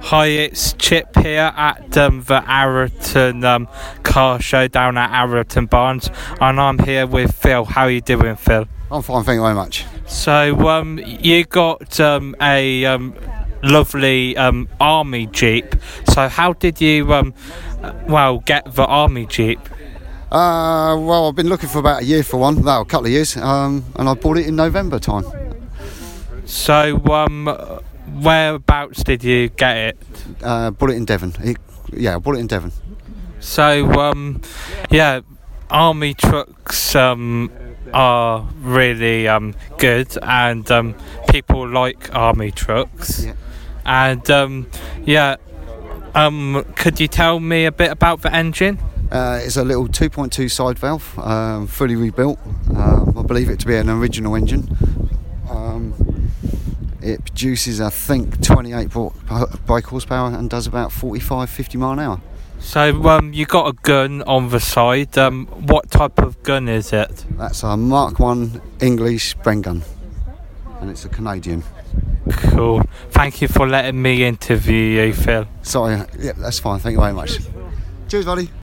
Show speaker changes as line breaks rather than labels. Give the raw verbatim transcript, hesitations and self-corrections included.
Hi, it's Chip here at um, the Arrowton um, car show down at Arrowton Barnes, and I'm here with Phil. How are you doing, Phil?
I'm fine, thank you very much.
So, um, you got um, a um, lovely um, army Jeep. So, how did you, um, well, get the army Jeep?
Uh, well, I've been looking for about a year for one, well, a couple of years, um, and I bought it in November time.
So, um, whereabouts did you get it?
Uh, bought it in Devon. It, yeah, I bought it in Devon.
So, um, yeah, army trucks um, are really um, good, and um, people like army trucks.
Yeah.
And um, yeah, um, could you tell me a bit about the engine?
Uh, it's a little two point two side valve, um, fully rebuilt. Um, I believe it to be an original engine. Um, it produces, I think, twenty-eight brake horsepower and does about forty-five, fifty mile an hour.
So um, you got a gun on the side. Um, what type of gun is it?
That's a Mark one English Bren gun, and it's a Canadian.
Cool. Thank you for letting me interview you, Phil.
Sorry, yeah, that's fine. Thank you very much. Cheers, buddy.